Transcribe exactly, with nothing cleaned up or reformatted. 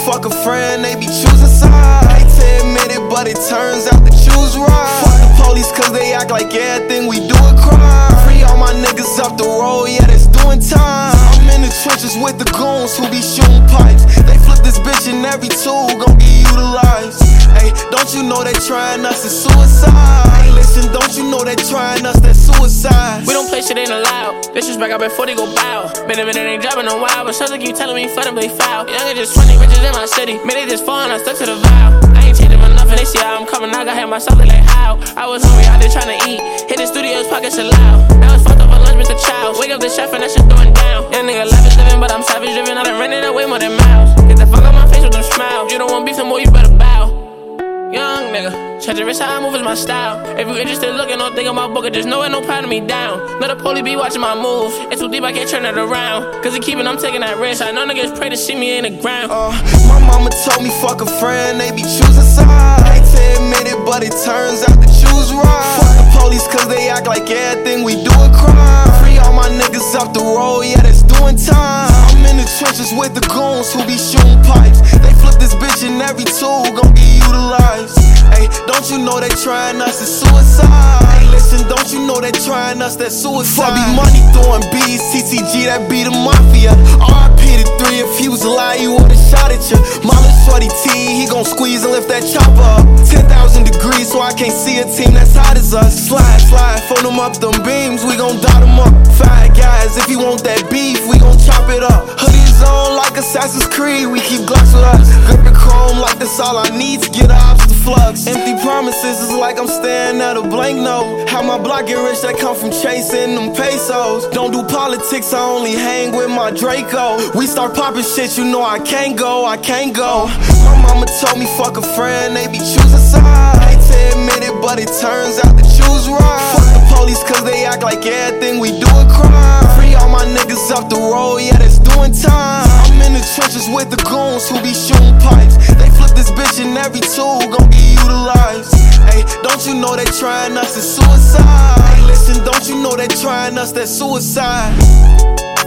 fuck a friend, they be choosing sides. I hate to admit it, but it turns out to choose right. Fuck the police cause they act like everything we do a crime. Free all my niggas up the road, yeah, that's doing time. I'm in the trenches with the goons who be shooting pipes. They flip this bitch and every tool gon' get utilized. Hey, don't you know they trying us is suicide? Hey, listen, don't you know they trying us, that's suicide? We don't play shit ain't allowed. Disrespect out before they go bow. Been a minute, ain't dropping a while, but something keep telling me for them they foul. Younger just twenty bitches in my city. Man, they just falling, I stuck to the vow. I ain't changing for nothing, they see how I'm coming. I got hit myself, they like how. I was hungry, out there trying to eat. Hit the studio's pockets loud. Now it's fucked up for lunch, Mister Chow. Wake up the chef and that shit throwing down. Young nigga life is living, but I'm savage driven. I done running away more than miles. Get the fuck out my face with them smiles. You don't want beef no more, you better bow. Young nigga, check the wrist, how I move is my style. If you interested, looking, don't think of my book, just know it, no patting me down. Let the police be watching my moves. It's too deep, I can't turn it around. Cause he keeping, I'm taking that risk. I know niggas pray to see me in the ground. Uh, my mama told me fuck a friend, they be choosing sides. I hate to admit it, but it turns out to choose right. Fuck the police cause they act like everything we do a crime. Free all my niggas up the road, yeah, that's doing time. I'm in the trenches with the goons who be shooting pipes. They flip this bitch and every tool gon' get utilized. Hey, don't you know they trying us, it's suicide? Hey, listen, don't you know they trying us, that's suicide? Be money throwing bees, T C G, that be the mafia. R I P to three, if he was alive, he would've shot at you. Mama Shorty T, he gon' squeeze and lift that chopper up. ten thousand degrees, so I can't see a team that's hot as us. Slide, slide, phone them up, them beams, we gon' dot them up. Five guys, if you want that beef, we gon' chop it up. Hoodies on like Assassin's Creed, we keep Glocks with us. Grip the chrome like that's all I need to get ops to flux. Empty promises is like I'm staring at a blank note. How my block get rich, that come from chasing them pesos. Don't do politics, I only hang with my Draco. We start popping shit, you know I can't go, I can't go. My mama told me fuck a friend, they be choosing sides. I hate to admit it, but it turns out to choose right. Fuck the police cause they act like everything we do a crime. Free all my niggas up the road, yeah, that's doing time. I'm in the trenches with the goons who be shooting pipes. They flip this bitch and every tool gon' get utilized. Hey, don't you know they trying us, it's suicide? Hey, listen, don't you know they trying us, that's suicide?